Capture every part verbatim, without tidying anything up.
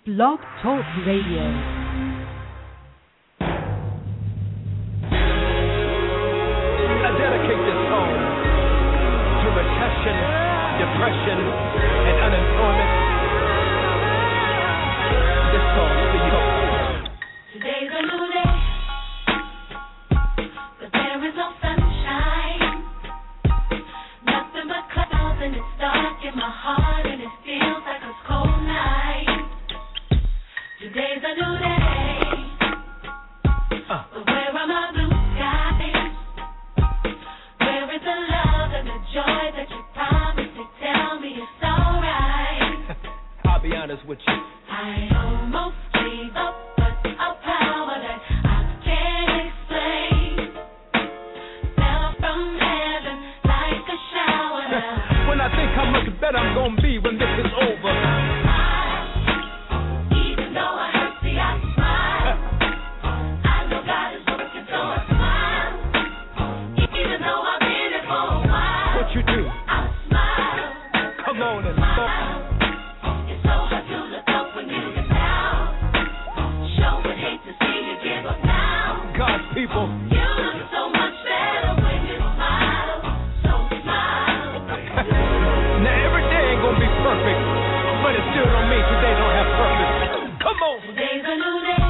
Blog Talk Radio. I dedicate this song to recession, depression, and unemployment. This song for you. Today's a new day, but there is no sunshine. Nothing but clouds, and it's dark in my heart, and it feels like a cold night. Today's a new day, uh. but where are my blue skies? Where is the love and the joy that you promised to tell me it's alright? I'll be honest with you. I almost gave up, but a power that I can't explain fell from heaven like a shower. When I think how much better I'm gonna be when this is over. Even though I hurt, see I smile. I know God is working, so I smile. Even though I've been here for a while. What you do? I smile. Come on and smile. It's so hard to look up when you get down. Sure would hate to see you give up now. God's people. You look so much better when you smile. So smile. Now every day ain't gonna be perfect, but it still don't mean today don't have purpose. Come on. Today's a new day,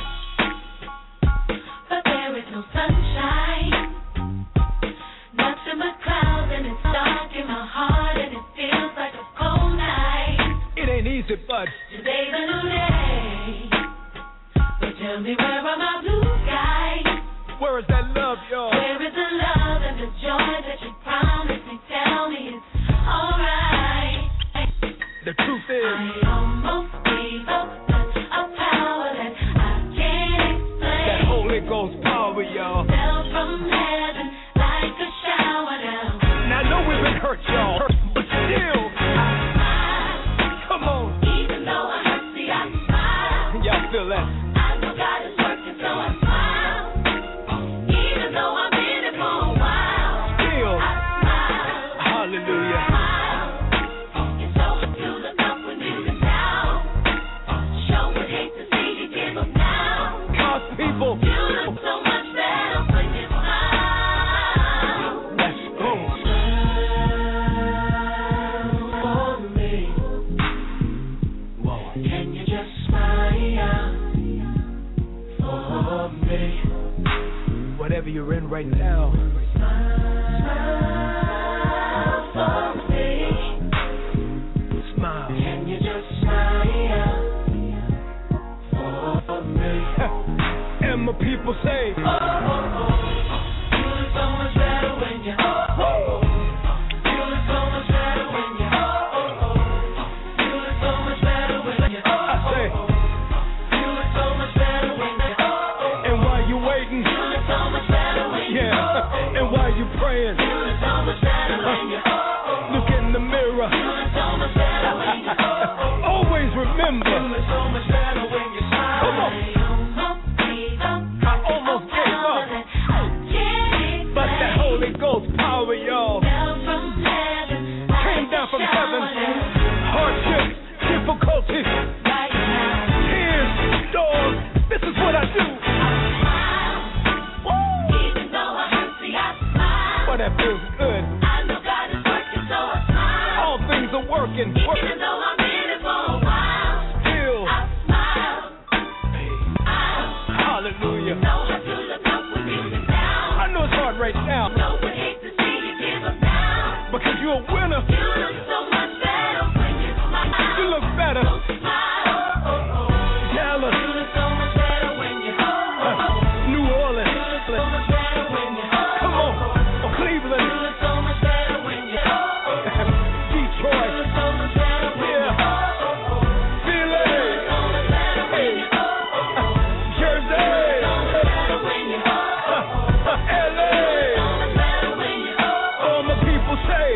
but there is no sunshine. Nothing but clouds, and it's dark in my heart, and it feels like a cold night. It ain't easy, but Today's a new day, but tell me where are my blue skies? where is that love, y'all? Where is the love and the joy that you promised me? Tell me it's alright. The truth is, I almost gave up, but a power that I can't explain that Holy Ghost power, y'all. fell from heaven like a shower down. Now I know we've been hurt, y'all, but still, come on. Even though I hurt, see I smile. Y'all feel that? I know God is working, so I smile. Even though I've been here for a while. Still, I smile. hallelujah. Smile. It's so hard to look up when you get down. Sure would hate to see you give up now. God's people, You look so much better when you smile. let's go. For me. Can you just smile for me? Whatever you're in right now, Smile for me. smile. Can you just smile for me? And my people say, Oh, oh, oh. You look so much better when you oh, oh, oh. You look so much better when you oh, oh, oh. You look so much better when you oh, I oh, say, oh. You look so much better when you oh, oh, oh. and while you waiting, You look so much better when you oh, yeah, oh, and while you praying, You look so much better when you oh, oh. look in the mirror. You look so much better when you oh, oh. Always remember, You look so much better when you smile. Come on. I I almost gave up, but that Holy Ghost power, y'all, came down from heaven. Hardships, difficulties, tears, storms. This is what I do. But that feels good. All things are working. working. Still, hallelujah. I know it's hard right now because you're a winner. You look better. Dallas, uh, New Orleans, come on, oh, Cleveland, Detroit, yeah, Philly, hey, Jersey, L A. All my people say,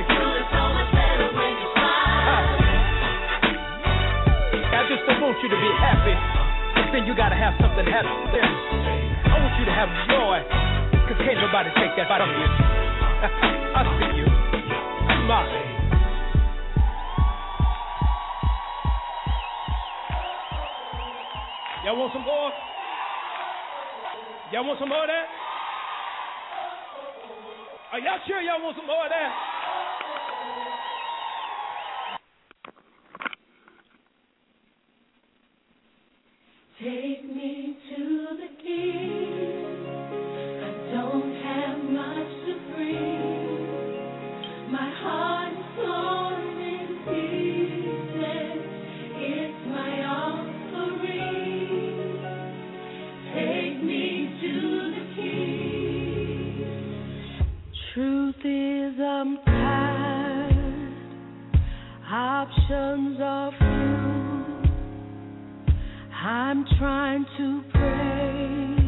I just don't want you to be happy, but then you gotta have something happen. I want you to have joy, cause can't nobody take that from you. I see you. Smile. Y'all want some more? Y'all want some more of that? Are y'all sure y'all want some more of that? Take me to the king. I don't have much to bring. My heart is torn in pieces. It's my offering. Take me to the king. Truth is, I'm tired. Options are few. I'm trying to pray,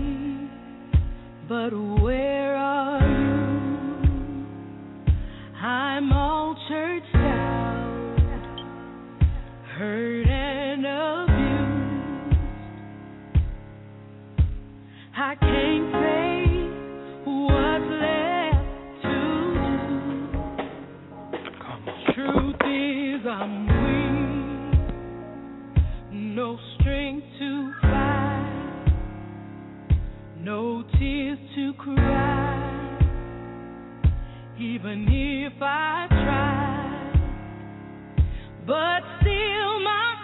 but where are you? I'm all churched out, hurt and abused. I can't say what's left to do. Come on. Truth is, I'm weak, no strength to fight, no tears to cry, even if I try, but still my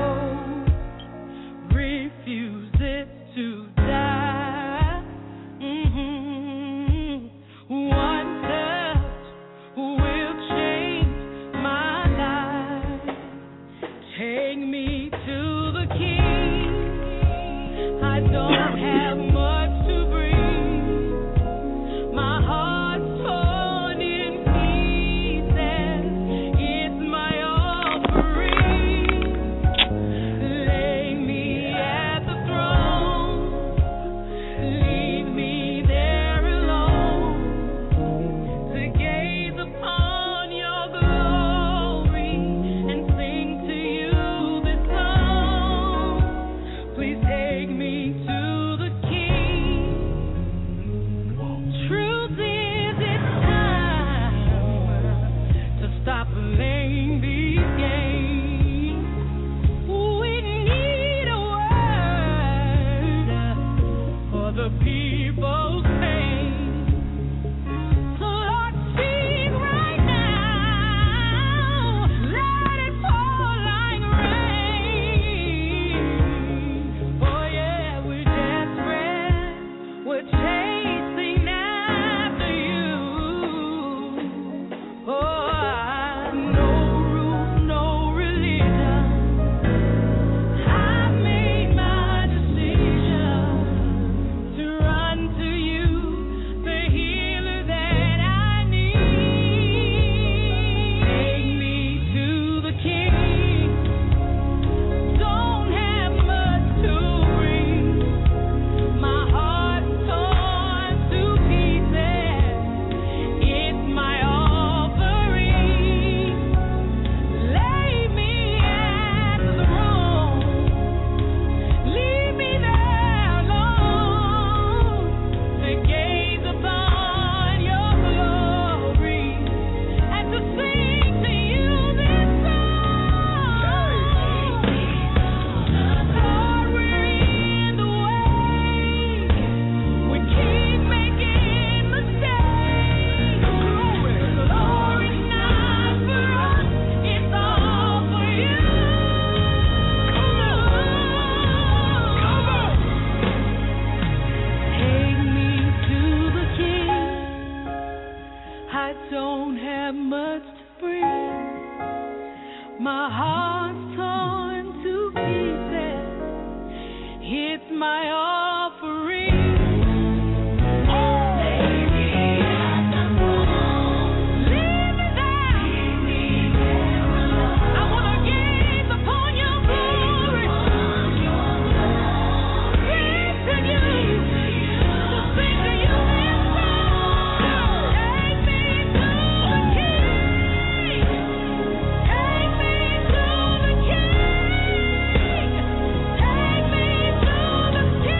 soul refuses to die. Mm-hmm. One touch will change my life. Take me to the King. I don't have much to bring. My heart's torn in pieces. It's my offering. Lay me at the throne. Leave me there alone to gaze upon your glory and sing to you this song. Please take me to the King. Truth is, it's time to stop playing these games. We need a word for the people's pain. So Lord, speak right now. Let it fall like rain. Oh yeah, we're desperate. We're chasing after you. Oh, I- no rules, no religion. I've made my decision to run to you, the healer that I need. Take me to the King. Don't have much to bring. My heart's torn to pieces. It's my offering. Lay me at the throne. Leave me there alone to gaze upon your glory and to sing to you this song. Lord, we're in the way. We keep making mistakes. Lord, it's not for us, it's all for you. Come on. Take me to the King. I don't have much to bring. My heart's torn to pieces. It's my offering. Leave me there. I wanna gaze upon your glory. Sing to you, to sing to you this song. Take me to the King. Take me to the King. Take me to the King.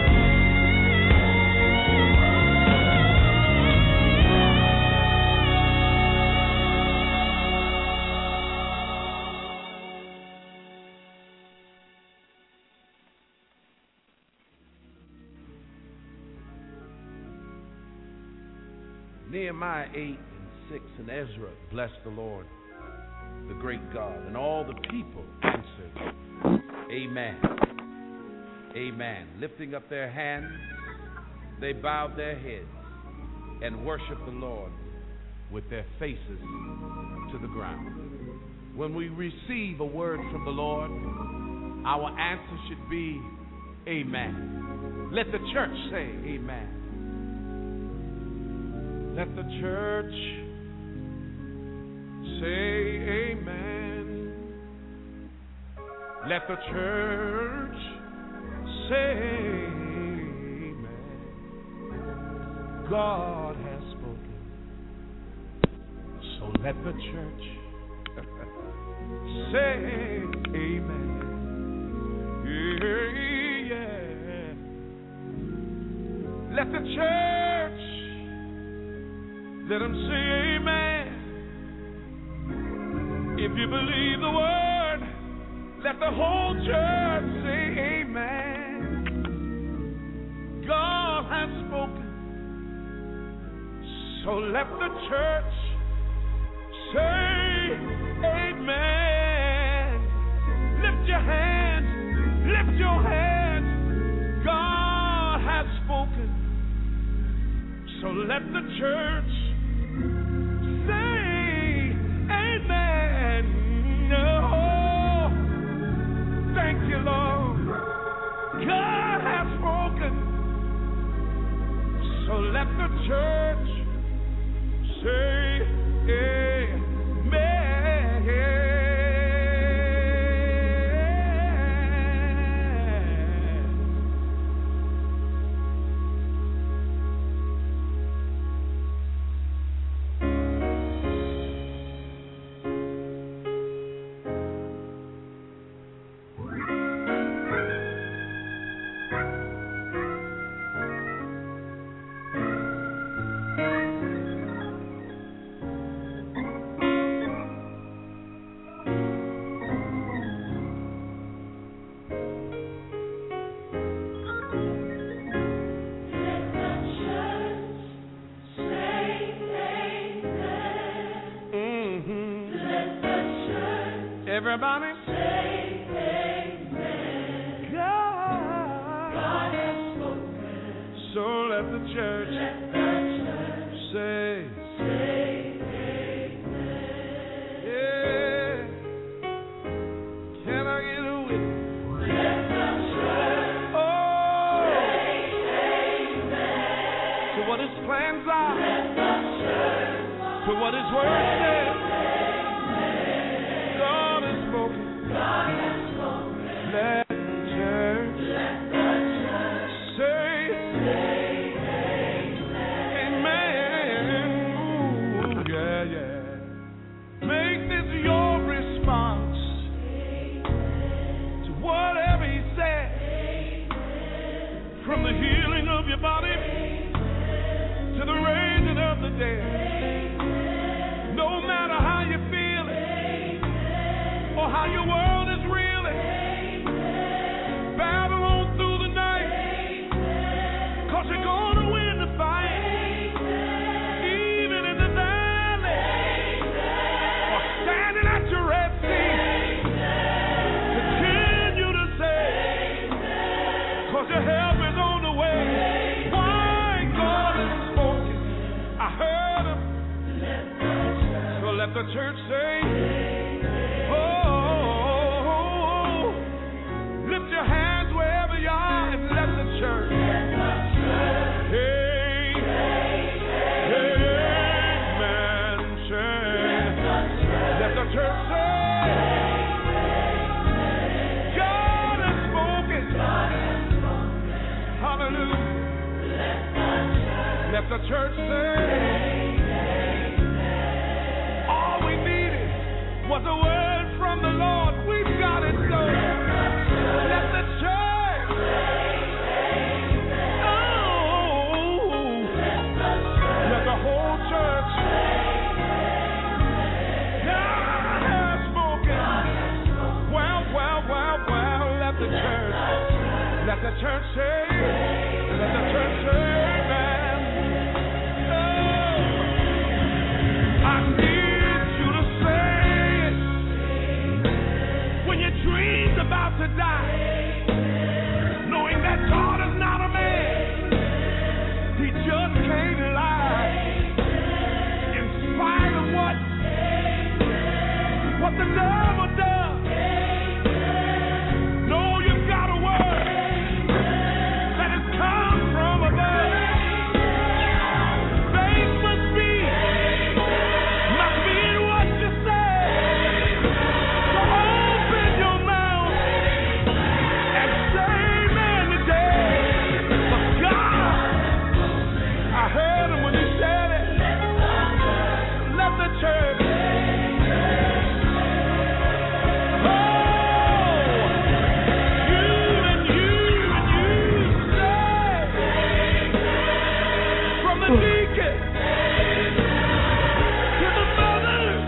Nehemiah eight and six and Ezra blessed the Lord, the great God, and all the people answered, Amen. Amen. Lifting up their hands, they bowed their heads and worshiped the Lord with their faces to the ground. When we receive a word from the Lord, our answer should be Amen. Let the church say Amen. Let the church say Amen. Let the church say Amen. God has spoken, so let the church say Amen. Yeah, yeah. Let the church, let them say Amen. If you believe the word, let the whole church say Amen. God has spoken, so let the church say Amen. Lift your hands, lift your hands. God has spoken, so let the church say Amen. No, thank you, Lord. God has spoken, so let the church say Amen. Everybody say Amen. God, God has spoken, so let the church, let the church say, say Amen. Yeah. Can I get a witness? Let the church, oh, say Amen. To what His plans are, let the church, to what His word says. God has spoken. Let the church, let the church say, say Amen. Amen. Ooh, yeah, yeah. Make this your response Amen. To whatever He said. Amen. From the healing of your body Amen. To the raising of the dead. Amen. No matter how you feel it Amen. Or how your world the church say, oh, oh, oh, lift your hands wherever you are and let the church, hey, amen, say, let the church say, God has spoken, hallelujah, let the church say, was a word from the Lord. We've got it, so let the church, oh, let the whole church, God has spoken. Well, well, well, well, let the church, let the church say, let the church say, amen. Oh. just can't lie. In spite of what, what the devil does. No, you've got a word that has come from above. Faith must be, must be in what you say. So open your mouth and say amen today. But God, I heard him when he said it. Let the church. Oh, you and you and you say from the deacon to the mothers,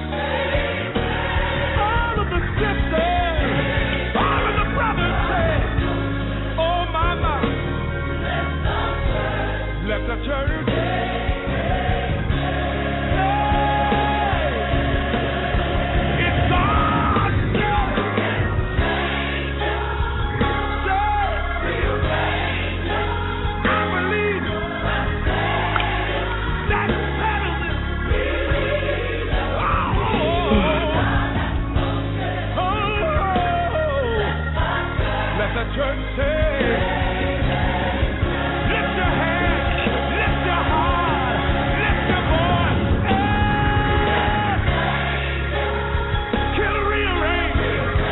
all of the sisters, all of the brothers say, oh my, my, let the church. It's God's will. I believe that settles it. Oh, oh, oh. Let the church say, lift your hand, lift your heart, lift your voice. Kill, rearrange.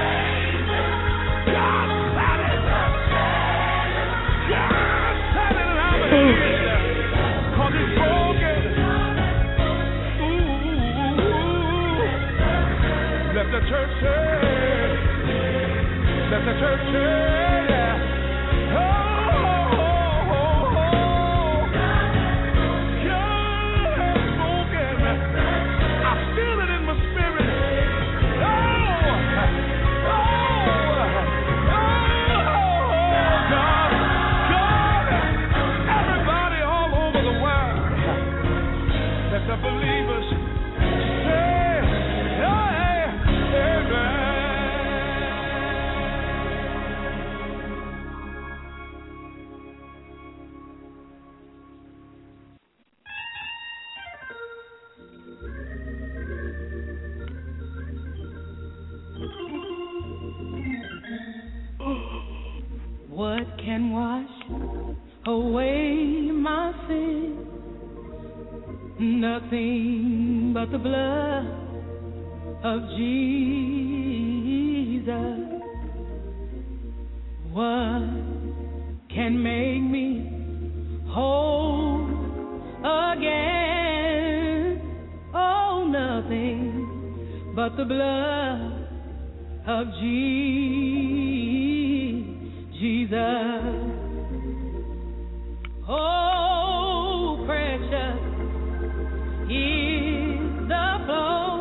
God said it. God said it, and I believe it. 'Cause it's broken. Ooh. Let the church say. Let the church say. Oh, oh, oh, oh. God has spoken. I feel it in my spirit. Oh, oh, oh, God, God, everybody all over the world. Let the believers say, hey, amen. What can wash away my sin? Nothing but the blood of Jesus. What can make me whole again? Oh, nothing but the blood of Jesus. Oh, precious is the flow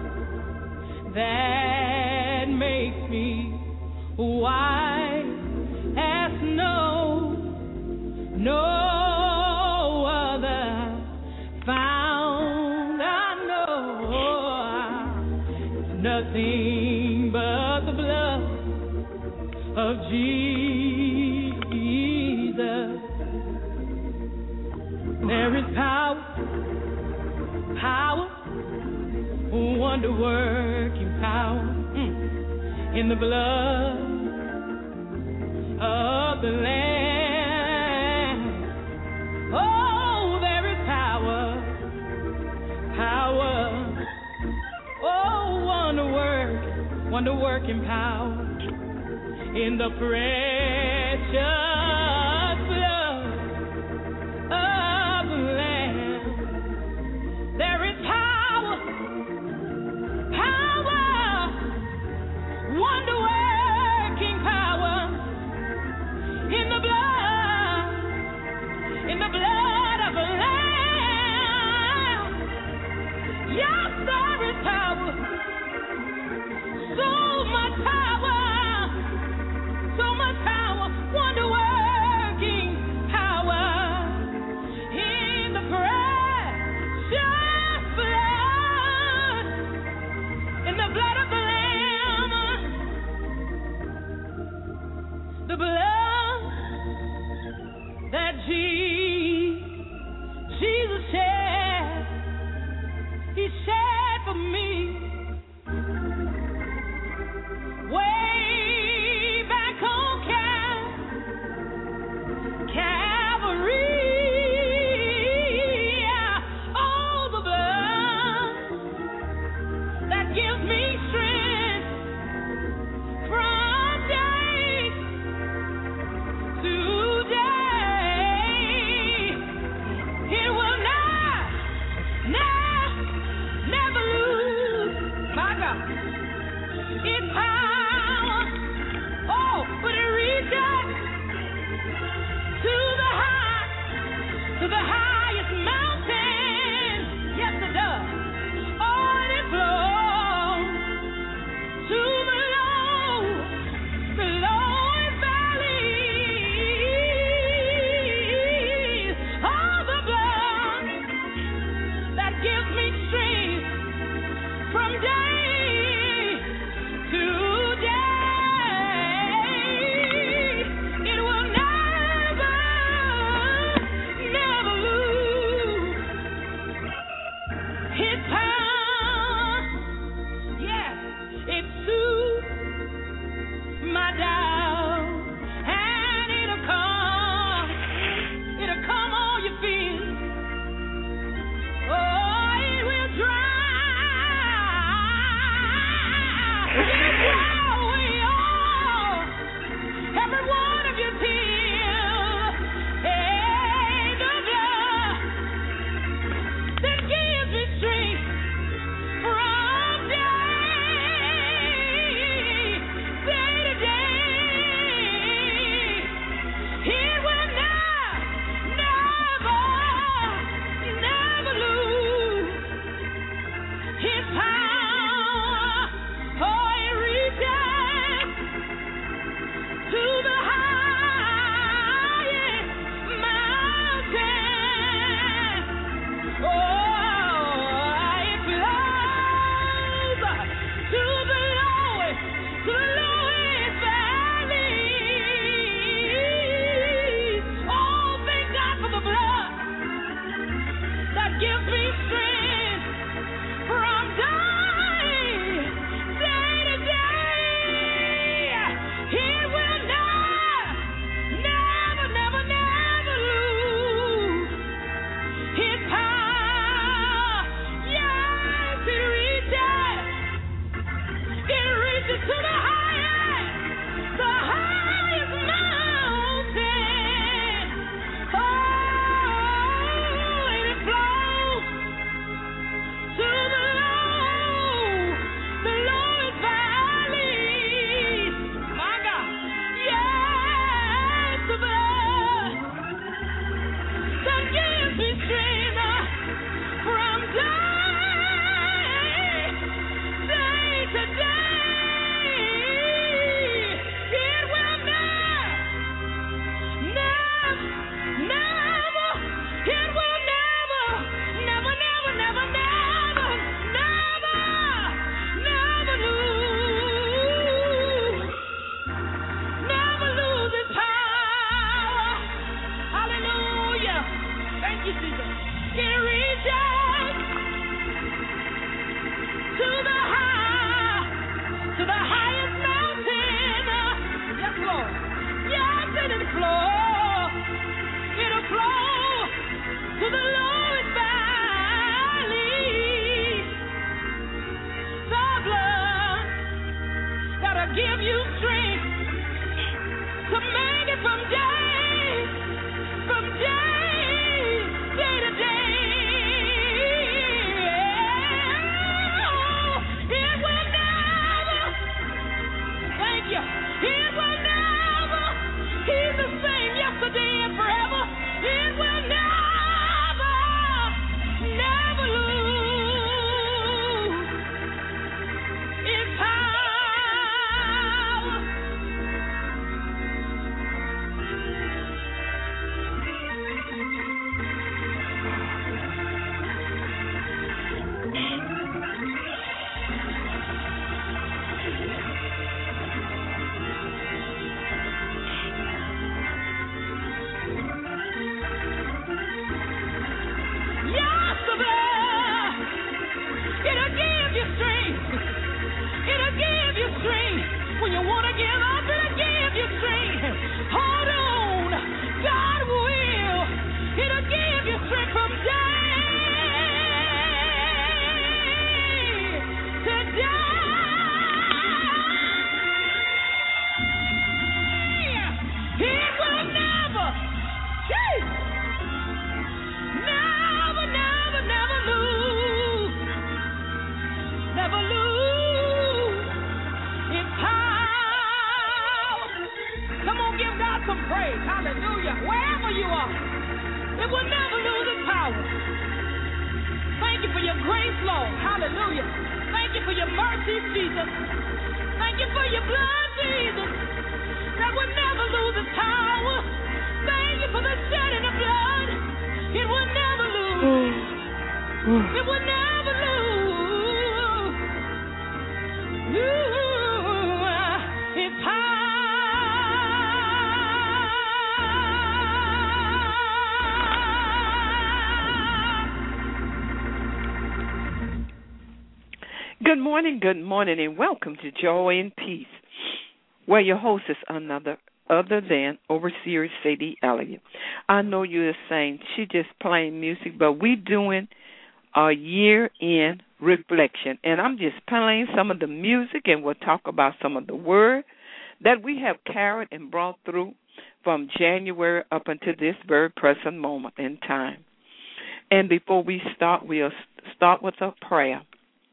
that makes me white as snow. No other found I know. It's nothing but the blood of Jesus. There is power, power, wonder-working power mm, in the blood of the Lamb. Oh, there is power, power, oh, wonder-working, wonder-working power in the precious blood of the Lamb. There is power, power, wonder-working power in the blood, in the blood of the Lamb. Yes, there is power, so much power. So much power, wonder-working power in the precious blood, in the blood of the Lamb, the blood that Jesus some praise. Hallelujah. Wherever you are, it will never lose its power. Thank you for your grace, Lord. Hallelujah. Thank you for your mercy, Jesus. Thank you for your blood, Jesus, that will never lose its power. Thank you for the shedding of blood. It will never lose. It will never lose. Ooh, it's power. Good morning, good morning, and welcome to Joy and Peace, where your host is another other than Overseer Sadie Elliott. I know you're saying she just playing music, but we doing a year-end reflection, and I'm just playing some of the music, and we'll talk about some of the word that we have carried and brought through from January up until this very present moment in time. And before we start, we'll start with a prayer.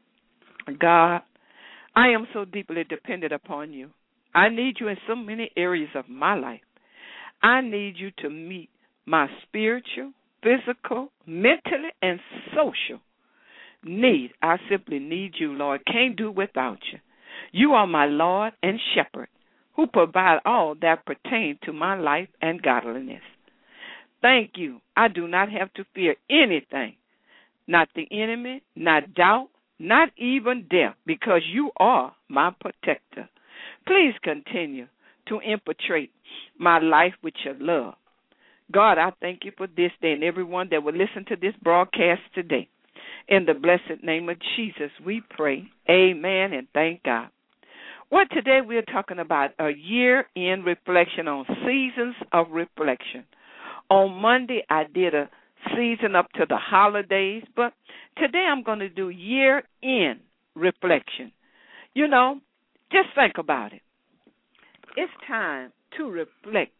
God, I am so deeply dependent upon you. I need you in so many areas of my life. I need you to meet my spiritual, physical, mentally, and social need. I simply need you, Lord. Can't do without you. You are my Lord and Shepherd who provide all that pertain to my life and godliness. Thank you. I do not have to fear anything, not the enemy, not doubt, not even death, because you are my protector. Please continue to infiltrate my life with your love. God, I thank you for this day and everyone that will listen to this broadcast today. In the blessed name of Jesus, we pray. Amen and thank God. Well, today we're talking about a year-end reflection on seasons of reflection. On Monday, I did a season up to the holidays, but today I'm going to do year-end reflection. You know, just think about it. It's time to reflect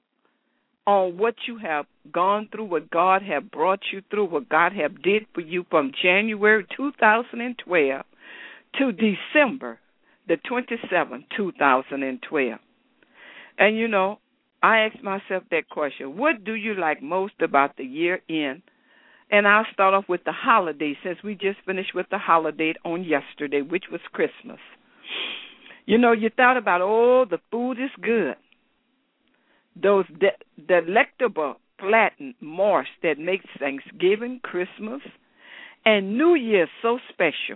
on what you have gone through, what God have brought you through, what God have did for you from January two thousand twelve to December the twenty-seventh, two thousand twelve. And, you know, I asked myself that question, what do you like most about the year end? And I'll start off with the holiday, since we just finished with the holiday on yesterday, which was Christmas. You know, you thought about, oh, the food is good. Those de- delectable flattened marsh that makes Thanksgiving, Christmas, and New Year so special.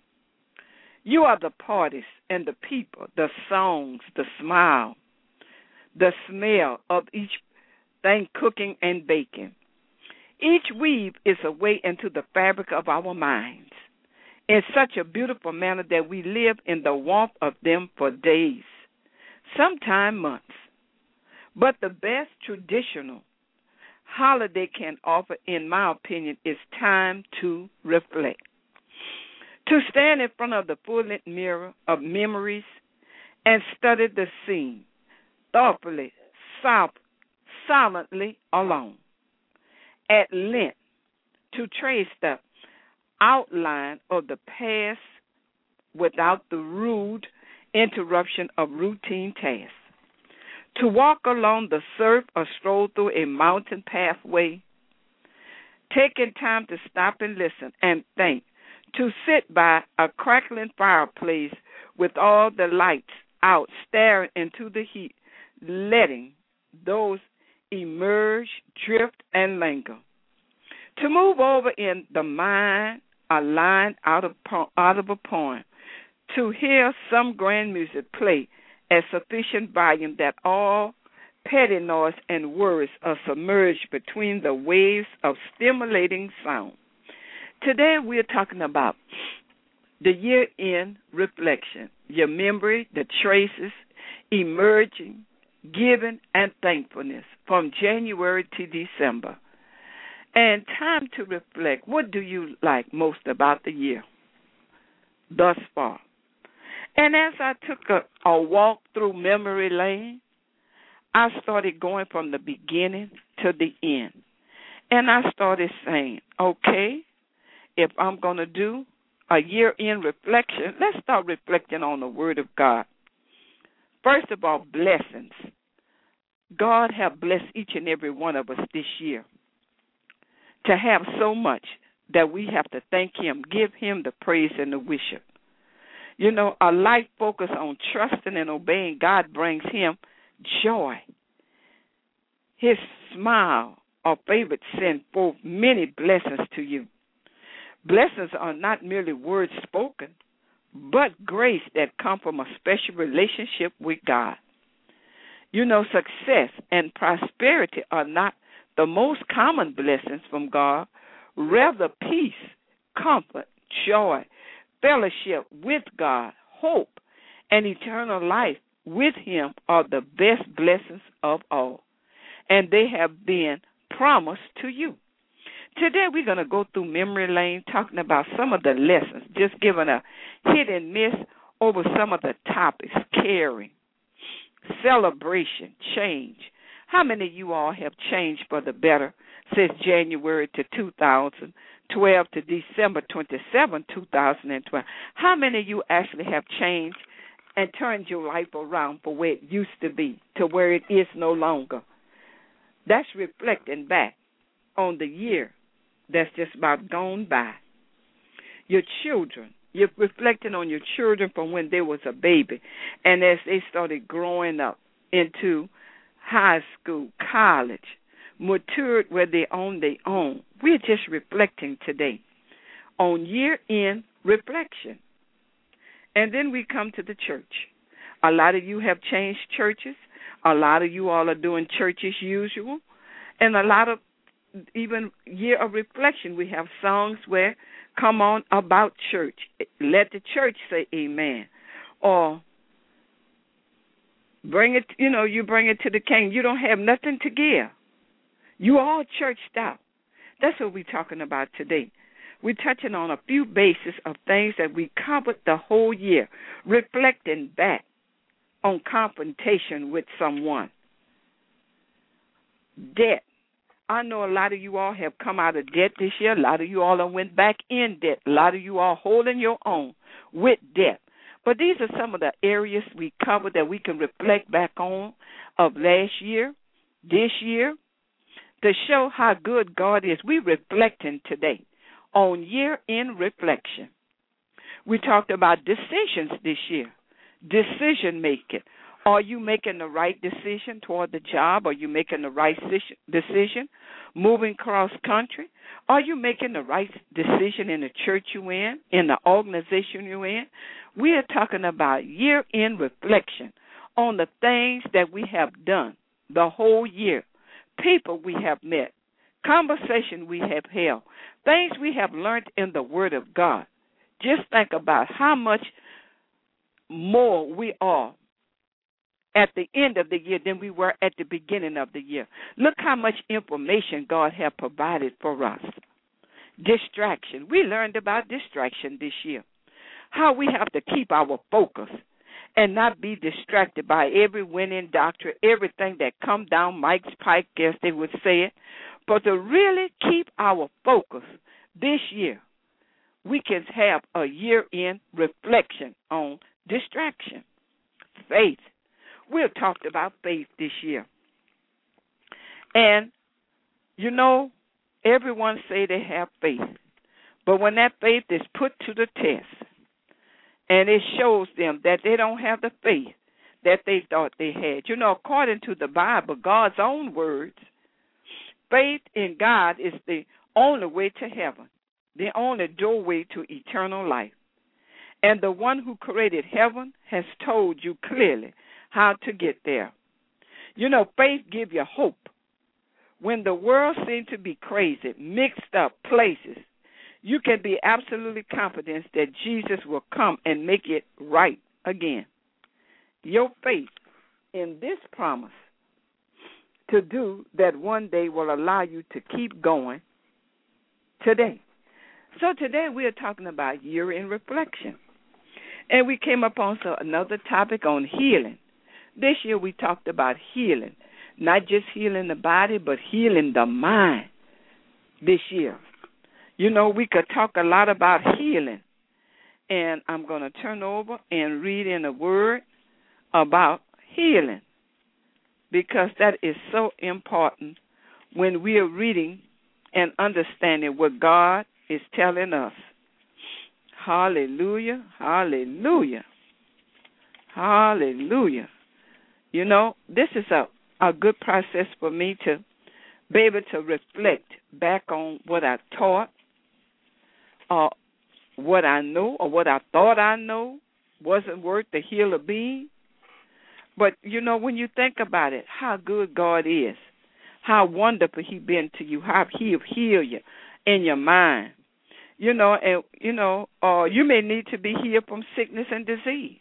You are the parties and the people, the songs, the smile, the smell of each thing cooking and baking. Each weave is a way into the fabric of our minds in such a beautiful manner that we live in the warmth of them for days, sometime months. But the best traditional holiday can offer, in my opinion, is time to reflect. To stand in front of the full-length mirror of memories and study the scene, thoughtfully, soft, silently alone, at length, to trace the outline of the past without the rude interruption of routine tasks. To walk along the surf or stroll through a mountain pathway, taking time to stop and listen and think, to sit by a crackling fireplace with all the lights out, staring into the heat, letting those emerge, drift, and linger. To move over in the mind, a line out of, out of a poem, to hear some grand music play at sufficient volume that all petty noise and worries are submerged between the waves of stimulating sound. Today we're talking about the year-end reflection, your memory, the traces, emerging, giving, and thankfulness from January to December. And time to reflect. What do you like most about the year thus far? And as I took a, a walk through memory lane, I started going from the beginning to the end. And I started saying, okay, if I'm going to do a year-end reflection, let's start reflecting on the Word of God. First of all, blessings. God have blessed each and every one of us this year to have so much that we have to thank him, give him the praise and the worship. You know, a life focus on trusting and obeying God brings him joy. His smile or favorite send forth many blessings to you. Blessings are not merely words spoken, but grace that come from a special relationship with God. You know, success and prosperity are not the most common blessings from God. Rather, peace, comfort, joy, fellowship with God, hope, and eternal life with him are the best blessings of all. And they have been promised to you. Today we're going to go through memory lane talking about some of the lessons, just giving a hit and miss over some of the topics: caring, celebration, change. How many of you all have changed for the better since January to two thousand twelve to December twenty-seventh, two thousand twelve? How many of you actually have changed and turned your life around for where it used to be to where it is no longer? That's reflecting back on the year that's just about gone by. Your children, you're reflecting on your children from when they was a baby, and as they started growing up into high school, college, matured where they own their own. We're just reflecting today on year-end reflection. And then we come to the church. A lot of you have changed churches. A lot of you all are doing church as usual. And a lot of even year of reflection, we have songs where come on about church. Let the church say amen. Or bring it, you know, you bring it to the king. You don't have nothing to give. You all churched out. That's what we're talking about today. We're touching on a few bases of things that we covered the whole year, reflecting back on confrontation with someone. Debt. I know a lot of you all have come out of debt this year. A lot of you all have went back in debt. A lot of you all holding your own with debt. But these are some of the areas we covered that we can reflect back on of last year, this year, to show how good God is. We're reflecting today on year-end reflection. We talked about decisions this year, decision-making. Are you making the right decision toward the job? Are you making the right decision moving cross country? Are you making the right decision in the church you're in, in the organization you're in? We are talking about year-end reflection on the things that we have done the whole year, people we have met, conversation we have held, things we have learned in the Word of God. Just think about how much more we are at the end of the year than we were at the beginning of the year. Look how much information God has provided for us. Distraction. We learned about distraction this year. How we have to keep our focus and not be distracted by every winning doctrine, everything that come down Mike's pike, as they would say it. But to really keep our focus this year, we can have a year-end reflection on distraction. Faith. We've talked about faith this year. And, you know, everyone say they have faith. But when that faith is put to the test, and it shows them that they don't have the faith that they thought they had. You know, according to the Bible, God's own words, faith in God is the only way to heaven, the only doorway to eternal life. And the one who created heaven has told you clearly how to get there. You know, faith gives you hope. When the world seems to be crazy, mixed up places, you can be absolutely confident that Jesus will come and make it right again. Your faith in this promise to do that one day will allow you to keep going today. So today we are talking about year-end reflection. And we came upon so another topic on healing. This year we talked about healing, not just healing the body, but healing the mind this year. You know, we could talk a lot about healing. And I'm going to turn over and read in a word about healing. because that is so important when we are reading and understanding what God is telling us. Hallelujah, hallelujah, hallelujah. You know, this is a, a good process for me to be able to reflect back on what I taught, or what I know, or what I thought I know wasn't worth the hill of being. But, you know, when you think about it, how good God is, how wonderful He been to you, how He'll heal you in your mind. You know, and, you know, uh, you may need to be healed from sickness and disease.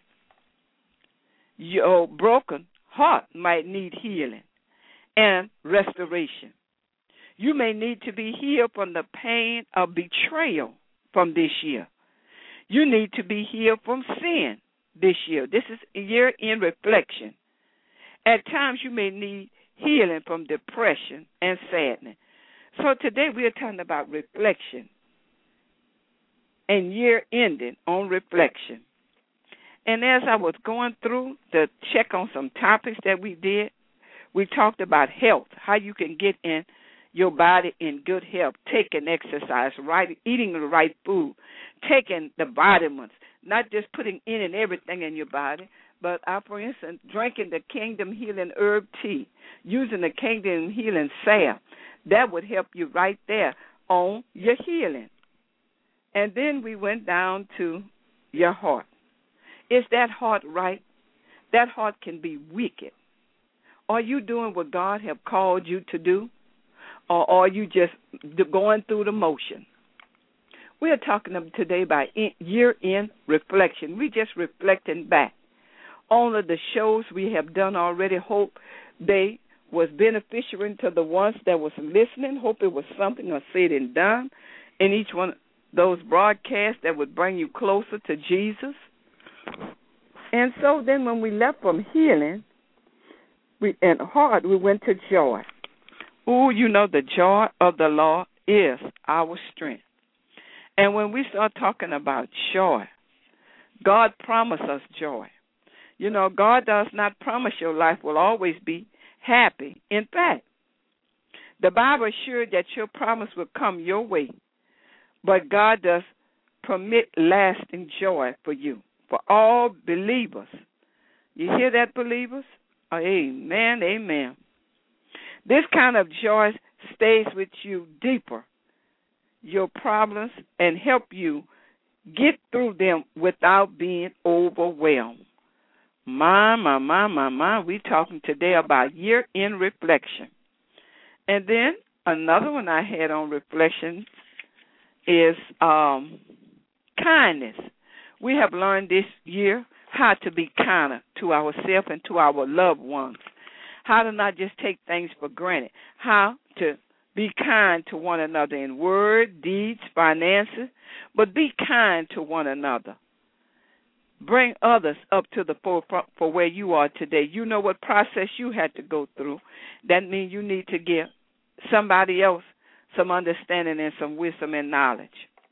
Your broken heart might need healing and restoration. You may need to be healed from the pain of betrayal from this year. You need to be healed from sin this year. This is a year in reflection. At times you may need healing from depression and sadness. So today we are talking about reflection and year ending on reflection. And as I was going through to check on some topics that we did, we talked about health, how you can get in your body in good health, taking exercise, right, eating the right food, taking the vitamins, not just putting in and everything in your body, but, uh, for instance, drinking the Kingdom Healing Herb Tea, using the Kingdom Healing Salve. That would help you right there on your healing. And then we went down to your heart. Is that heart right? That heart can be wicked. Are you doing what God have called you to do? Or are you just going through the motion? We are talking today about year-end reflection. We're just reflecting back on the shows we have done already. Hope they was beneficial to the ones that was listening. Hope it was something I said and done in each one of those broadcasts that would bring you closer to Jesus. And so then when we left from healing we, and heart, we went to joy. Oh, you know, the joy of the Lord is our strength. And when we start talking about joy, God promised us joy. You know, God does not promise your life will always be happy. In fact, the Bible is sure that your promise will come your way, but God does permit lasting joy for you, for all believers. You hear that, believers? Oh, amen, amen. This kind of joy stays with you deeper, your problems, and help you get through them without being overwhelmed. My, my, my, my, my, we're talking today about year-end reflection. And then another one I had on reflection is um, kindness. We have learned this year how to be kinder to ourselves and to our loved ones, how to not just take things for granted, how to be kind to one another in word, deeds, finances, but be kind to one another. Bring others up to the forefront for where you are today. You know what process you had to go through. That means you need to give somebody else some understanding and some wisdom and knowledge.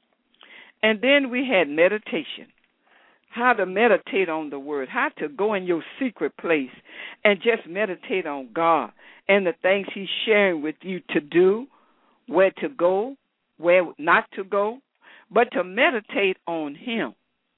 And then we had meditation, how to meditate on the Word, how to go in your secret place and just meditate on God and the things He's sharing with you to do, where to go, where not to go, but to meditate on Him.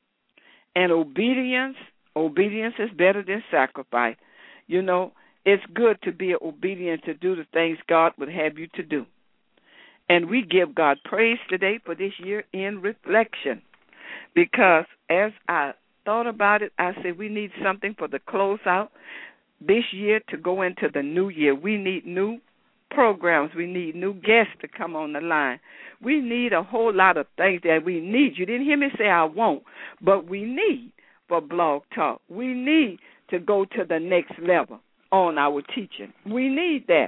And obedience, obedience is better than sacrifice. You know, it's good to be obedient to do the things God would have you to do. And we give God praise today for this year in reflection, because as I thought about it, I said we need something for the closeout this year to go into the new year. We need new programs. We need new guests to come on the line. We need a whole lot of things that we need. You didn't hear me say I won't, but we need for Blog Talk. We need to go to the next level on our teaching. We need that.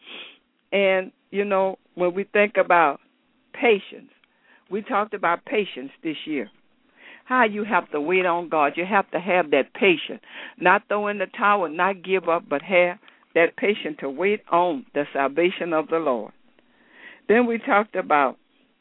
And, you know, when we think about patience, we talked about patience this year. How you have to wait on God. You have to have that patience. Not throw in the towel, not give up, but have that patience to wait on the salvation of the Lord. Then we talked about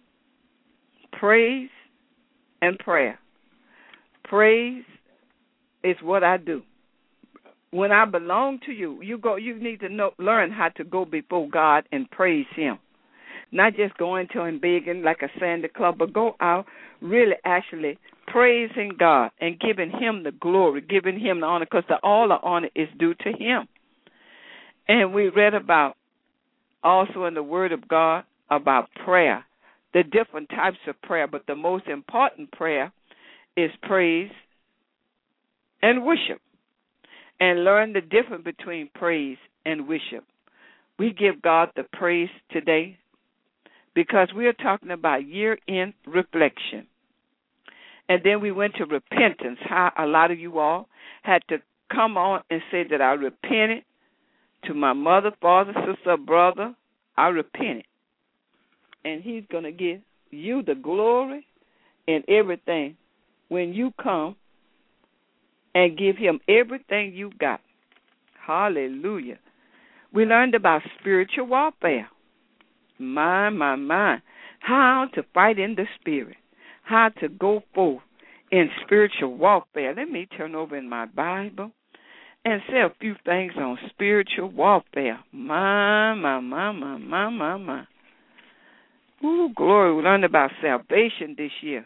praise and prayer. Praise is what I do. when I belong to you, you go. You need to know, learn how to go before God and praise Him. Not just going to Him begging like a Sunday club, but go out really actually praising God and giving Him the glory, giving Him the honor, because the, all the honor is due to Him. And we read about also in the Word of God about prayer, the different types of prayer, but the most important prayer is praise and worship. And learn the difference between praise and worship. We give God the praise today because we are talking about year-end reflection. And then we went to repentance, how a lot of you all had to come on and say that I repented to my mother, father, sister, brother. I repented. And He's going to give you the glory and everything when you come and give Him everything you got. Hallelujah. We learned about spiritual warfare. My, my, my. How to fight in the spirit. How to go forth in spiritual warfare. Let me turn over in my Bible and say a few things on spiritual warfare. My, my, my, my, my, my, my. Ooh, glory. We learned about salvation this year.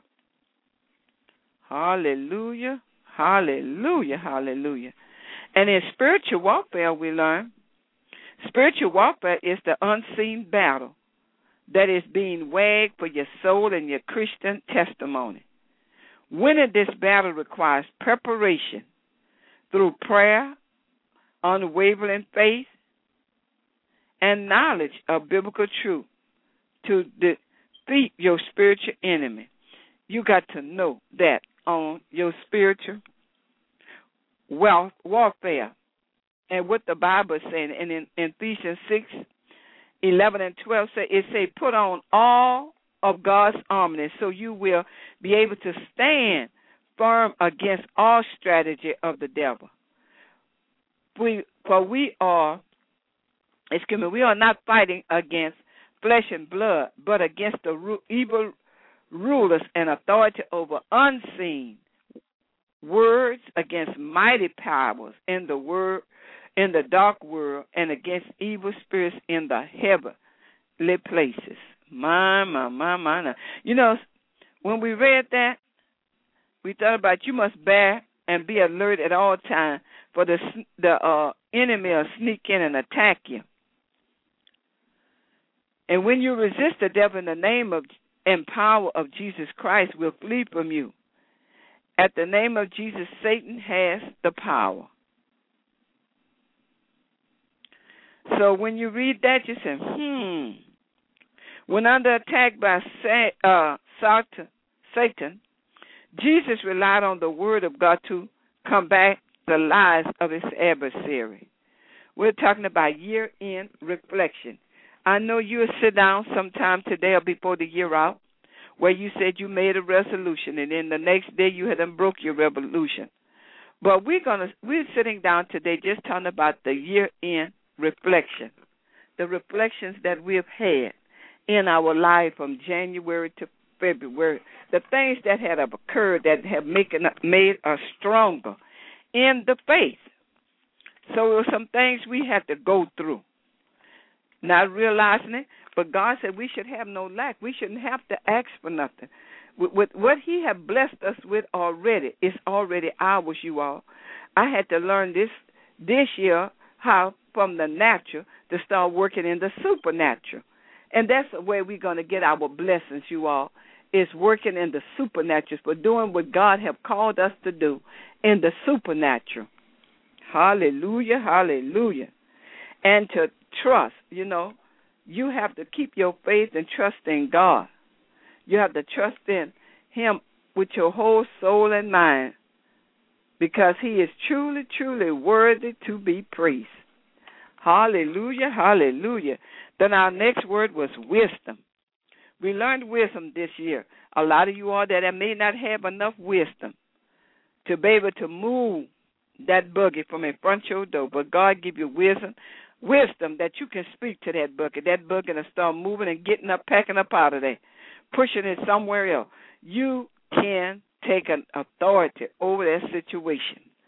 Hallelujah. Hallelujah, hallelujah. And in spiritual warfare, we learn, spiritual warfare is the unseen battle that is being waged for your soul and your Christian testimony. Winning this battle requires preparation through prayer, unwavering faith, and knowledge of biblical truth to defeat your spiritual enemy. You got to know that on your spiritual wealth warfare and what the Bible is saying. And in, in Ephesians six, eleven and twelve, say, it say, put on all of God's armor so you will be able to stand firm against all strategy of the devil. We, for we are, excuse me, we are not fighting against flesh and blood, but against the ru- evil rulers and authority over unseen words, against mighty powers in the word in the dark world, and against evil spirits in the heavenly places. My, my, my, my. You know, when we read that, we thought about you must bear and be alert at all times, for the the uh, enemy will sneak in and attack you. And when you resist the devil in the name of and power of Jesus Christ, will flee from you. At the name of Jesus, Satan has the power. So when you read that, you say, hmm. When under attack by uh, Satan, Jesus relied on the word of God to combat the lies of his adversary. We're talking about year-end reflection. I know you'll sit down sometime today or before the year out where you said you made a resolution, and then the next day you had done broke your resolution. But we're gonna we're sitting down today just talking about the year-end reflection, the reflections that we've had in our life from January to February, the things that had occurred that have making, made us stronger in the faith. So there were some things we had to go through. Not realizing it, but God said we should have no lack. We shouldn't have to ask for nothing. With, with what he has blessed us with already, it's already ours, you all. I had to learn this this year how from the natural to start working in the supernatural. And that's the way we're going to get our blessings, you all, is working in the supernatural, for doing what God has called us to do in the supernatural. Hallelujah, hallelujah. And to trust, you know, you have to keep your faith and trust in God. You have to trust in him with your whole soul and mind, because he is truly, truly worthy to be praised. Hallelujah, hallelujah. Then our next word was wisdom. We learned wisdom this year. A lot of you all that may not have enough wisdom to be able to move that buggy from in front of your door, but God give you wisdom, wisdom that you can speak to that buggy. That buggy will start moving and getting up, packing up out of there, pushing it somewhere else. You can take an authority over that situation.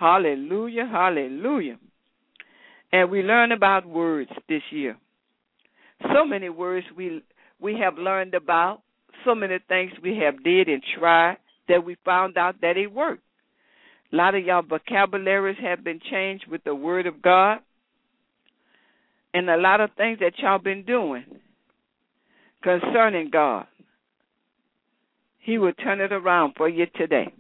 Hallelujah, hallelujah. And we learn about words this year. So many words we we have learned about, so many things we have did and tried that we found out that it worked. A lot of y'all vocabularies have been changed with the word of God, and a lot of things that y'all been doing concerning God. He will turn it around for you today.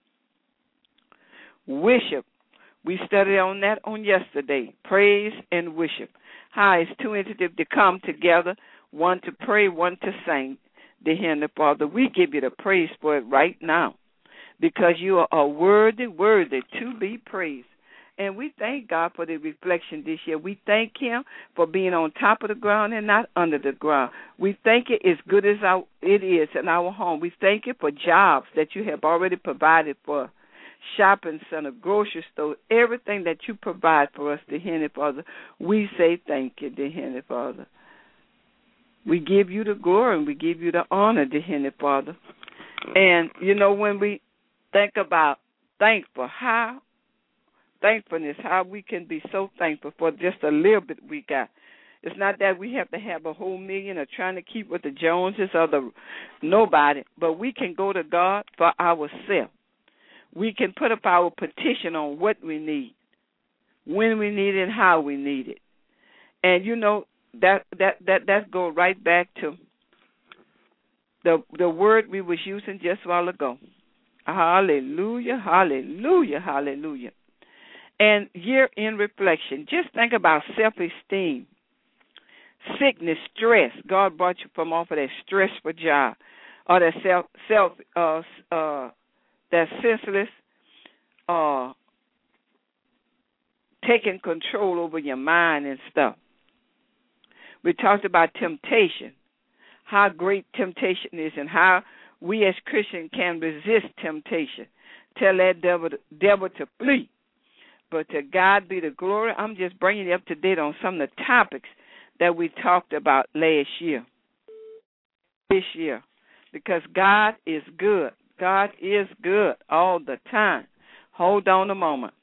Worship. We studied on that on yesterday. Praise and worship. How it's two entities to come together, one to pray, one to sing. The Heavenly Father, we give you the praise for it right now because you are worthy, worthy to be praised. And we thank God for the reflection this year. We thank Him for being on top of the ground and not under the ground. We thank it as good as our, it is in our home. We thank you for jobs that you have already provided for, shopping center, grocery store, everything that you provide for us, dear Heavenly Father. We say thank you, dear Heavenly Father. We give you the glory and we give you the honor, dear Heavenly Father. And, you know, when we think about thankful, how thankfulness, how we can be so thankful for just a little bit we got. It's not that we have to have a whole million or trying to keep with the Joneses or the nobody, but we can go to God for ourselves. We can put up our petition on what we need, when we need it, and how we need it. And, you know, that that that that goes right back to the the word we was using just a while ago. Hallelujah, hallelujah, hallelujah. And year in reflection, just think about self-esteem, sickness, stress. God brought you from off of that stressful job or that self self uh uh that senseless uh taking control over your mind and stuff. We talked about temptation, how great temptation is and how we as Christians can resist temptation. Tell that devil, devil to flee. But to God be the glory. I'm just bringing you up to date on some of the topics that we talked about last year, this year, because God is good. God is good all the time. Hold on a moment.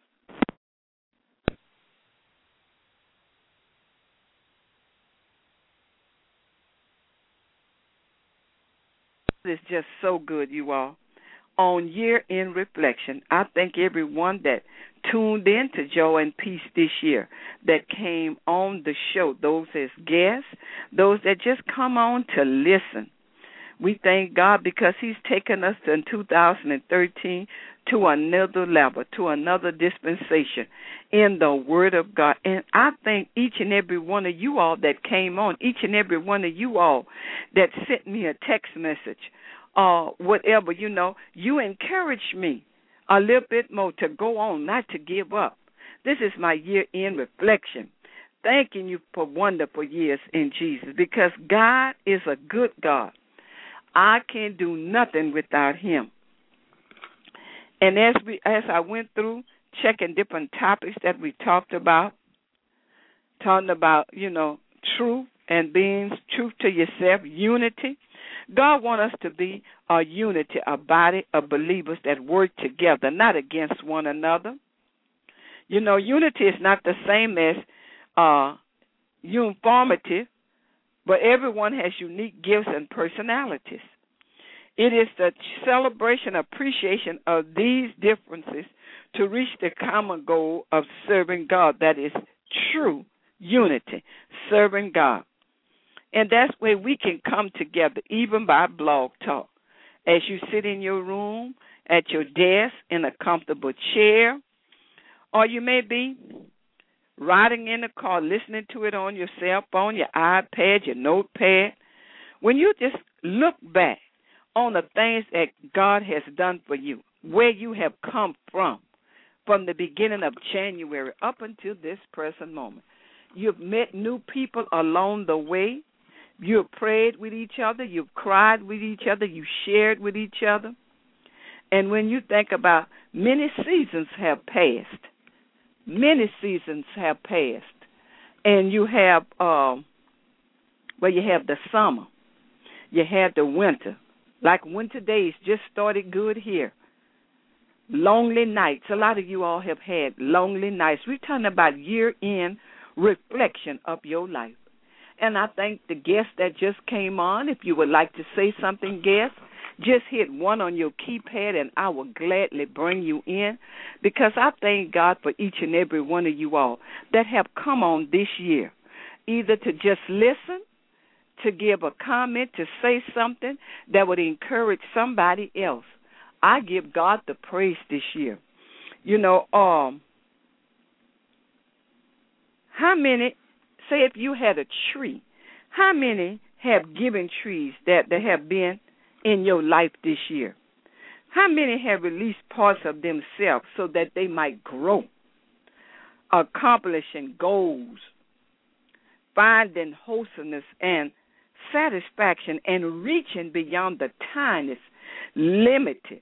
It's just so good, you all. On Year in Reflection, I thank everyone that tuned in to Joy and Peace this year, that came on the show, those as guests, those that just come on to listen. We thank God because He's taken us in two thousand thirteen to another level, to another dispensation in the Word of God. And I thank each and every one of you all that came on, each and every one of you all that sent me a text message, or uh, whatever, you know, you encouraged me a little bit more to go on, not to give up. This is my year in reflection, thanking you for wonderful years in Jesus, because God is a good God. I can't do nothing without Him. And as we, as I went through checking different topics that we talked about, talking about, you know, truth and being truth to yourself, unity. God wants us to be a unity, a body of believers that work together, not against one another. You know, unity is not the same as uh, uniformity, but everyone has unique gifts and personalities. It is the celebration, appreciation of these differences to reach the common goal of serving God. That is true unity, serving God. And that's where we can come together, even by blog talk. As you sit in your room, at your desk, in a comfortable chair, or you may be riding in the car, listening to it on your cell phone, your iPad, your notepad. When you just look back on the things that God has done for you, where you have come from, from the beginning of January up until this present moment. You've met new people along the way. You've prayed with each other. You've cried with each other. You've shared with each other. And when you think about many seasons have passed, many seasons have passed, and you have, um, well, you have the summer. You have the winter. Like winter days just started good here. lonely nights. A lot of you all have had lonely nights. We're talking about year-end reflection of your life. And I thank the guest that just came on. If you would like to say something, guest, just hit one on your keypad and I will gladly bring you in, because I thank God for each and every one of you all that have come on this year, either to just listen, to give a comment, to say something that would encourage somebody else. I give God the praise this year. You know, um, how many, say if you had a tree, how many have given trees that, that have been in your life this year? How many have released parts of themselves so that they might grow, accomplishing goals, finding wholesomeness and satisfaction, and reaching beyond the tiniest, limited?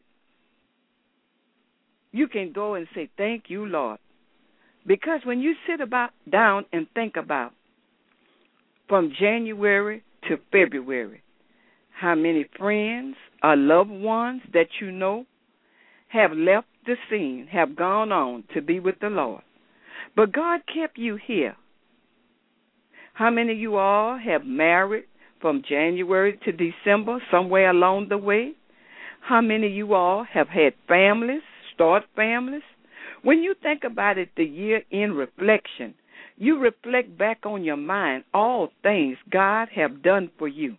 You can go and say, thank you, Lord. Because when you sit about down and think about from January to February, how many friends or loved ones that you know have left the scene, have gone on to be with the Lord. But God kept you here. How many of you all have married from January to December, somewhere along the way? How many of you all have had families, start families? When you think about it, the year in reflection, you reflect back on your mind all things God have done for you,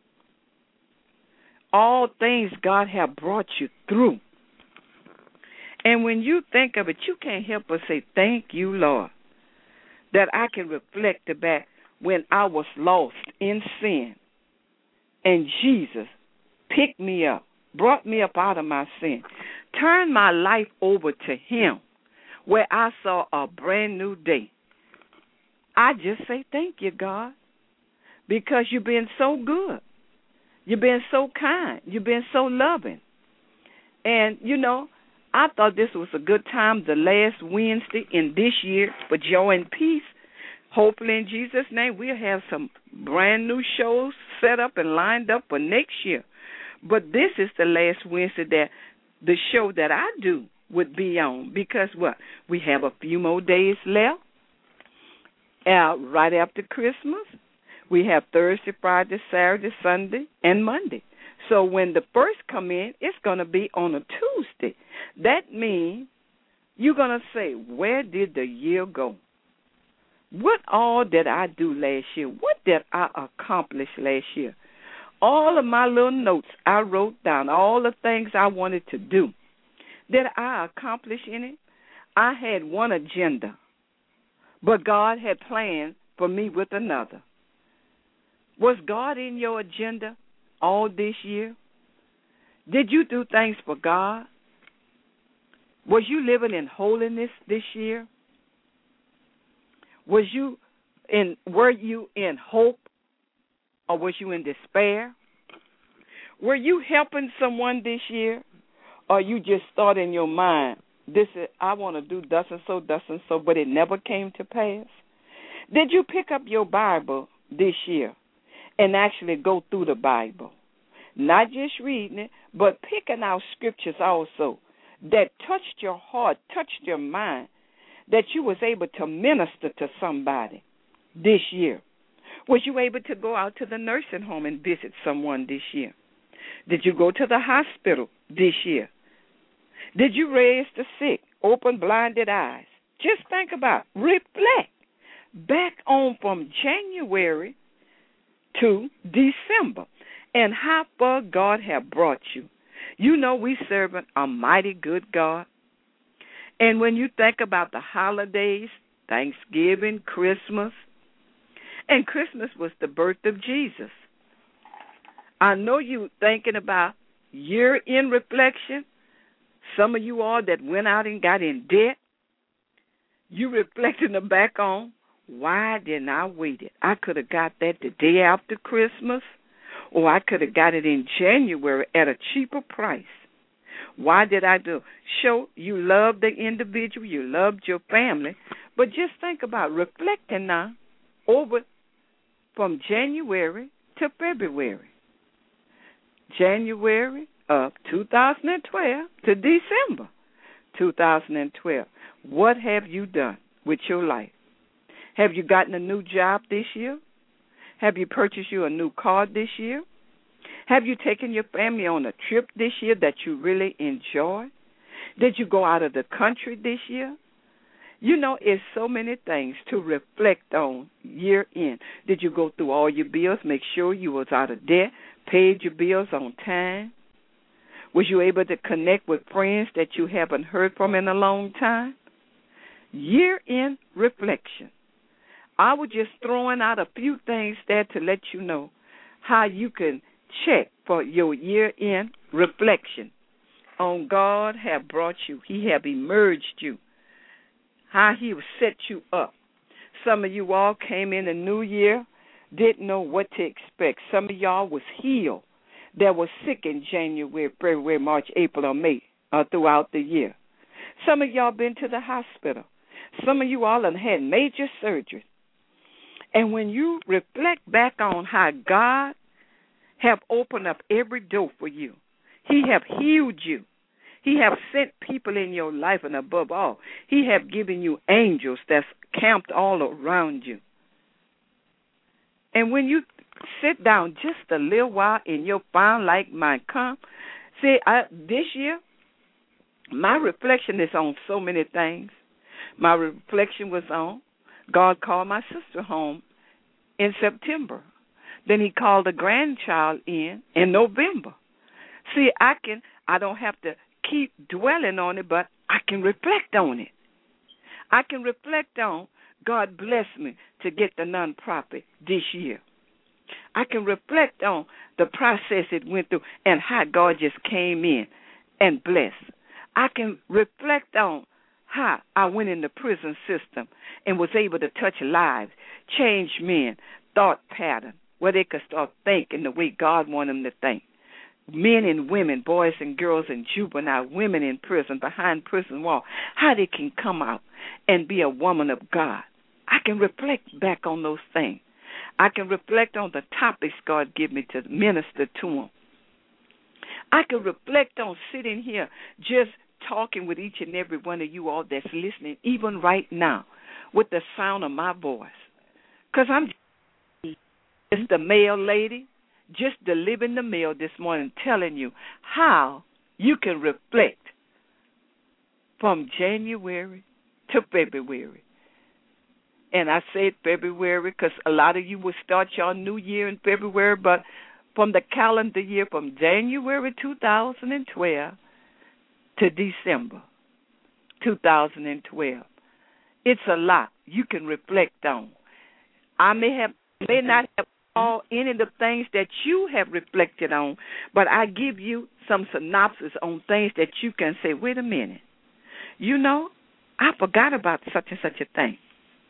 all things God have brought you through. And when you think of it, you can't help but say, thank you, Lord, that I can reflect back when I was lost in sin, and Jesus picked me up, brought me up out of my sin, turned my life over to Him, where I saw a brand new day. I just say thank you, God, because you've been so good. You've been so kind. You've been so loving. And, you know, I thought this was a good time, the last Wednesday in this year, for Joy and Peace. Hopefully, in Jesus' name, we'll have some brand new shows set up and lined up for next year. But this is the last Wednesday that the show that I do would be on, because what? We have a few more days left. Uh, right after Christmas, we have Thursday, Friday, Saturday, Sunday, and Monday. So when the first come in, it's going to be on a Tuesday. That means you're going to say, where did the year go? What all did I do last year? What did I accomplish last year? All of my little notes I wrote down, all the things I wanted to do. Did I accomplish any? I had one agenda, but God had planned for me with another. Was God in your agenda all this year? Did you do things for God? Was you living in holiness this year? Was you in, were you in hope, or was you in despair? Were you helping someone this year, or you just thought in your mind, this is, I want to do thus and so, thus and so, but it never came to pass? Did you pick up your Bible this year and actually go through the Bible? Not just reading it, but picking out scriptures also that touched your heart, touched your mind, that you was able to minister to somebody this year. Was you able to go out to the nursing home and visit someone this year? Did you go to the hospital this year? Did you raise the sick, open blinded eyes? Just think about it. Reflect back on from January to December and how far God have brought you. You know we serve a mighty good God. And when you think about the holidays, Thanksgiving, Christmas, and Christmas was the birth of Jesus. I know you thinking about year-end reflection. Some of you all that went out and got in debt, you reflecting back on, why didn't I wait it? I could have got that the day after Christmas, or I could have got it in January at a cheaper price. Why did I do? Show you love the individual, you loved your family, but just think about reflecting now over from January to February. January of two thousand twelve to December. two thousand twelve. What have you done with your life? Have you gotten a new job this year? Have you purchased you a new car this year? Have you taken your family on a trip this year that you really enjoyed? Did you go out of the country this year? You know, it's so many things to reflect on year end. Did you go through all your bills, make sure you was out of debt, paid your bills on time? Was you able to connect with friends that you haven't heard from in a long time? Year end reflection. I was just throwing out a few things there to let you know how you can check for your year end reflection on God have brought you. He have emerged you. How he will set you up. Some of you all came in the new year, didn't know what to expect. Some of y'all was healed that was sick in January, February, March, April, or May, uh, throughout the year. Some of y'all been to the hospital. Some of you all have had major surgery. And when you reflect back on how God have opened up every door for you, he have healed you. He have sent people in your life, and above all, he have given you angels that's camped all around you. And when you sit down just a little while in your fine like mind, come, see, I, this year, my reflection is on so many things. My reflection was on God called my sister home in September. Then he called a grandchild in in November. See, I can, I don't have to keep dwelling on it, but I can reflect on it. I can reflect on God blessed me to get the nonprofit this year. I can reflect on the process it went through and how God just came in and blessed. I can reflect on how I went in the prison system and was able to touch lives, change men, thought pattern, where they could start thinking the way God wanted them to think. Men and women, boys and girls and juvenile, women in prison, behind prison wall, how they can come out and be a woman of God. I can reflect back on those things. I can reflect on the topics God give me to minister to them. I can reflect on sitting here just talking with each and every one of you all that's listening, even right now, with the sound of my voice. Because I'm just the mail lady, just delivering the mail this morning, telling you how you can reflect from January to February. And I said February because a lot of you will start your new year in February, but from the calendar year from January two thousand twelve to December two thousand twelve, it's a lot you can reflect on. I may have may not have all any of the things that you have reflected on, but I give you some synopsis on things that you can say, wait a minute, you know, I forgot about such and such a thing.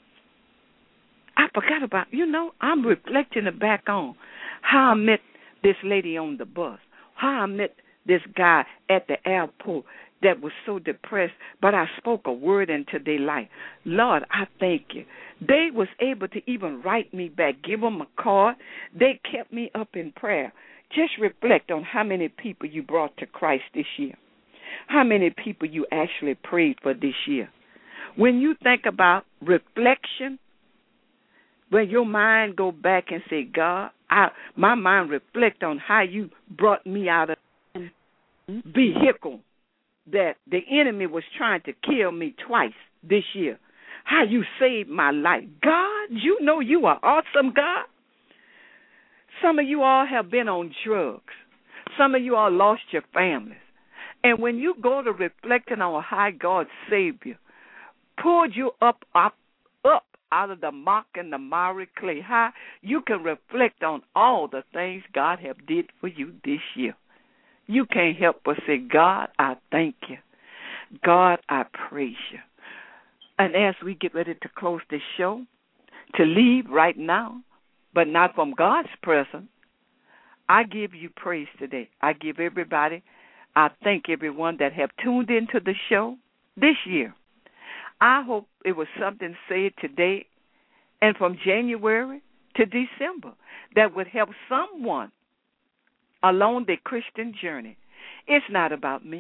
I forgot about, you know, I'm reflecting back on how I met this lady on the bus, how I met this guy at the airport that was so depressed, but I spoke a word into their life. Lord, I thank you. They was able to even write me back, give them a card. They kept me up in prayer. Just reflect on how many people you brought to Christ this year, how many people you actually prayed for this year. When you think about reflection, when your mind go back and say, God, I, my mind reflect on how you brought me out of vehicle that the enemy was trying to kill me twice this year. How you saved my life. God, you know you are awesome, God. Some of you all have been on drugs. Some of you all lost your families. And when you go to reflecting on how God saved you, pulled you up, up, up out of the muck and the miry clay, how you can reflect on all the things God have did for you this year. You can't help but say, God, I thank you. God, I praise you. And as we get ready to close this show, to leave right now, but not from God's presence, I give you praise today. I give everybody, I thank everyone that have tuned into the show this year. I hope it was something said today and from January to December that would help someone along their Christian journey. It's not about me.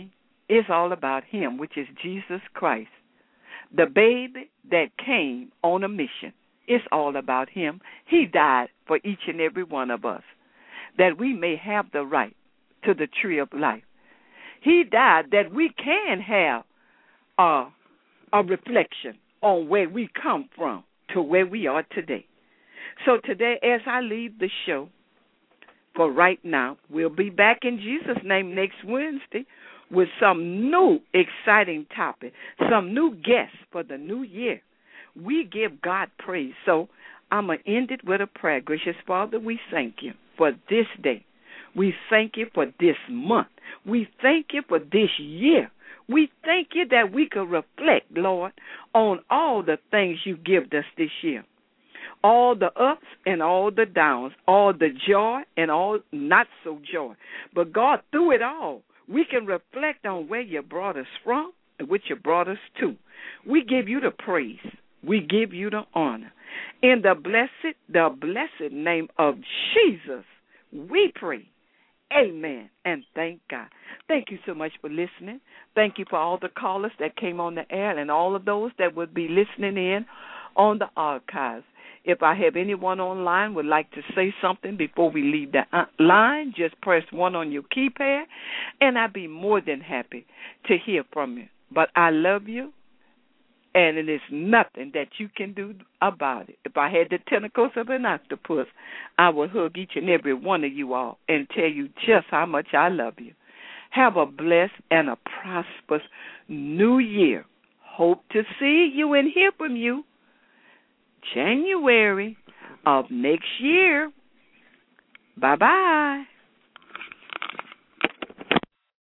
It's all about him, which is Jesus Christ, the baby that came on a mission. It's all about him. He died for each and every one of us, that we may have the right to the tree of life. He died that we can have a, a reflection on where we come from to where we are today. So today, as I leave the show, for right now, we'll be back in Jesus' name next Wednesday with some new exciting topic, some new guests for the new year. We give God praise. So I'm going to end it with a prayer. Gracious Father, we thank you for this day. We thank you for this month. We thank you for this year. We thank you that we could reflect, Lord, on all the things you give us this year. All the ups and all the downs, all the joy and all not so joy. But God, through it all, we can reflect on where you brought us from and what you brought us to. We give you the praise. We give you the honor. In the blessed, the blessed name of Jesus, we pray. Amen. And thank God. Thank you so much for listening. Thank you for all the callers that came on the air and all of those that would be listening in on the archives. If I have anyone online would like to say something before we leave the line, just press one on your keypad, and I'd be more than happy to hear from you. But I love you, and it is nothing that you can do about it. If I had the tentacles of an octopus, I would hug each and every one of you all and tell you just how much I love you. Have a blessed and a prosperous new year. Hope to see you and hear from you January of next year. Bye-bye.